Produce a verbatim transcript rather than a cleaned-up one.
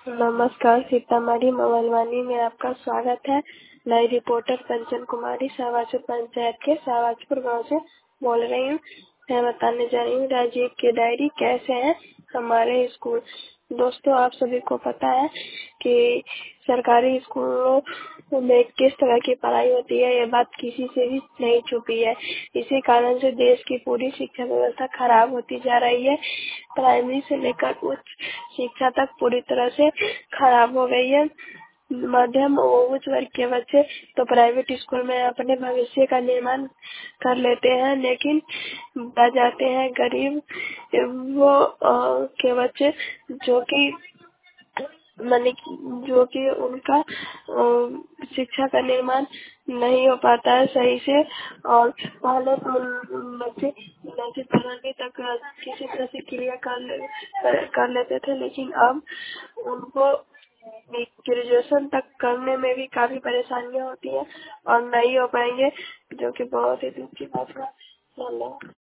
नमस्कार, सीतामढ़ी मोबाइलवानी में आपका स्वागत है। मैं रिपोर्टर कंचन कुमारी शाहबाजपुर पंचायत के शाहबाजपुर गांव से बोल रही हूँ। मैं बताने जा रही हूँ राजीव की डायरी कैसे है हमारे स्कूल। दोस्तों, आप सभी को पता है कि सरकारी स्कूलों में किस तरह की पढ़ाई होती है, ये बात किसी से भी नहीं छुपी है। इसी कारण से देश की पूरी शिक्षा व्यवस्था खराब होती जा रही है। प्राइमरी से लेकर उच्च शिक्षा तक पूरी तरह से खराब हो गई है। मध्यम और उच्च वर्ग के बच्चे तो प्राइवेट स्कूल में अपने भविष्य का निर्माण कर लेते हैं, लेकिन बढ़ जाते हैं गरीब वो अ, के बच्चे जो कि माने कि जो कि उनका अ, शिक्षा का निर्माण नहीं हो पाता है सही से। और पहले तो उन बच्चे नौवीं पढ़ाने तक किसी तरह से क्लियर कर ले, कर, कर लेते थे, लेकिन अब उनको ग्रेजुएशन तक करने में भी काफी परेशानियां होती है और नहीं हो पाएंगे, जो कि बहुत ही दुख की बात है। धन्यवाद।